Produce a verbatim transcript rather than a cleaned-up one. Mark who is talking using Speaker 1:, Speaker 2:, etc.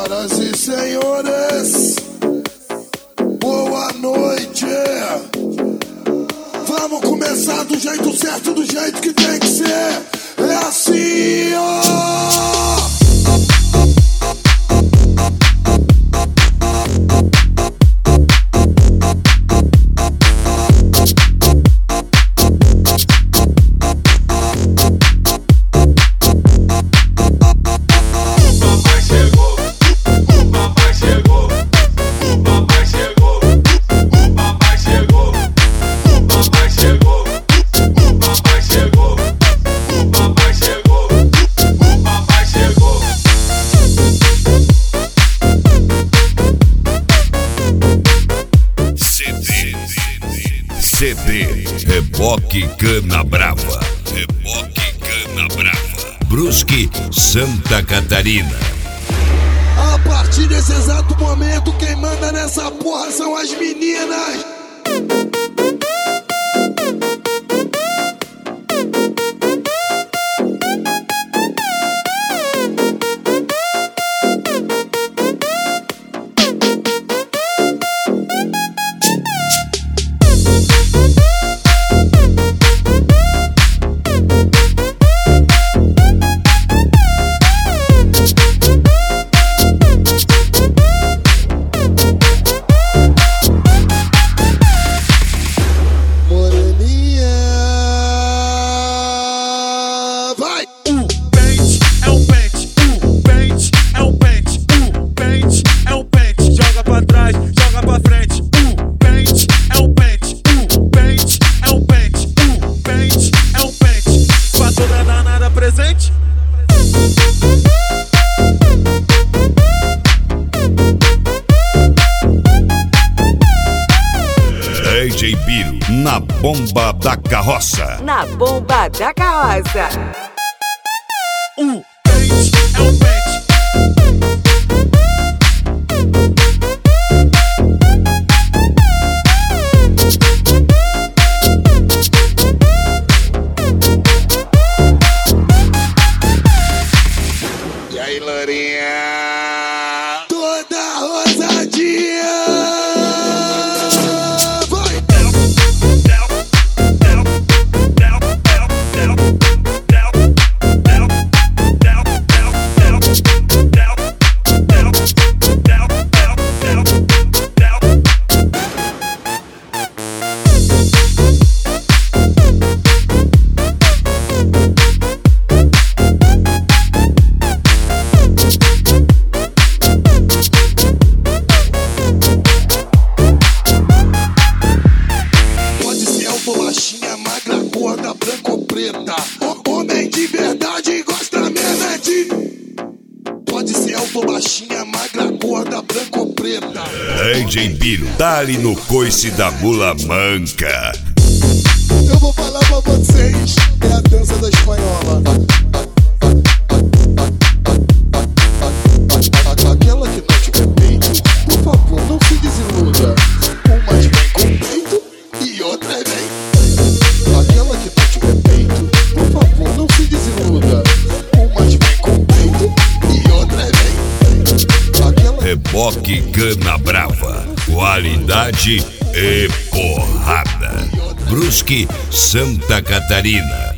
Speaker 1: Senhoras e senhores, boa noite. Vamos começar do jeito certo, do jeito que tem que ser. É assim, ó.
Speaker 2: C D Reboque Cana Brava, Reboque Cana Brava, Brusque, Santa Catarina.
Speaker 1: A partir desse exato momento, quem manda nessa porra são as meninas.
Speaker 2: D J Biro, na bomba da carroça.
Speaker 3: Na bomba da carroça.
Speaker 4: O pente é o pente.
Speaker 1: E aí, Lourinha? Toda rosadinha. Bolachinha magra, gorda, branca ou preta. Homem de verdade gosta mesmo é de... Pode ser o bolachinha magra, gorda, branca ou preta.
Speaker 2: D J Biro, dá-lhe no coice da mula manca.
Speaker 1: Eu vou falar pra vocês, é a dança da espanhola. Aquela que não tiver peito, por favor, não se desiluda. Umas vem com peito e outra vem. Aquela que não tiver peito, por favor, não se desiluda. Umas vem com peito e outra vem. Aquela...
Speaker 2: Reboque Cana Brava, qualidade e porrada. Brusque, Santa Catarina.